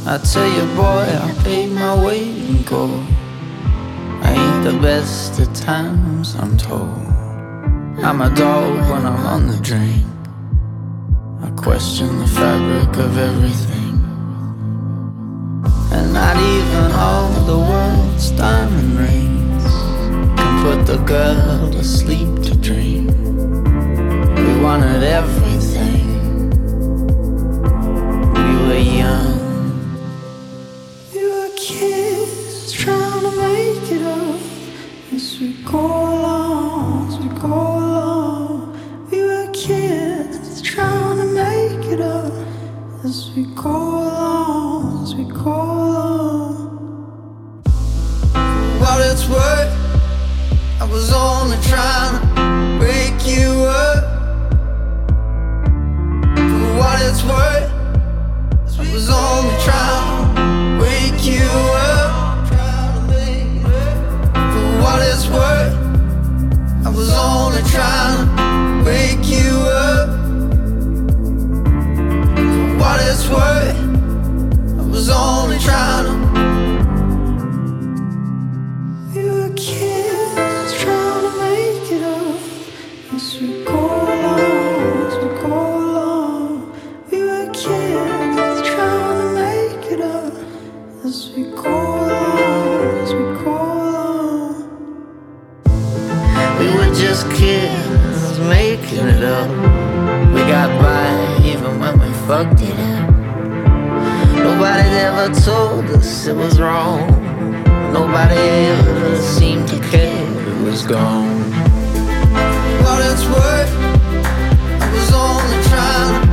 I tell you, boy, I paid my weight in gold. I ain't the best at times, I'm told. I'm a dog when I'm on the drain. I question the fabric of everything. And not even all the world's diamond rings can put the girl to sleep to dream. We wanted everything. We were young. We were kids trying to make it up as we go along, as we go along. We were kids trying to make it up as we go along, as we go along. For what it's worth, I was only trying to break you up. For what it's worth, I was only trying to wake you up. For what it's worth, I was only trying to wake you up. For what it's worth, I was only trying to. We were kids trying to make it up as we go along, as we go along. We were kids trying to make it up as we go along, as we go along. We were just kids making it up. We got by even when we fucked it up. Nobody ever told us it was wrong. Nobody ever seemed to care it was gone. What it's worth, I was only trying to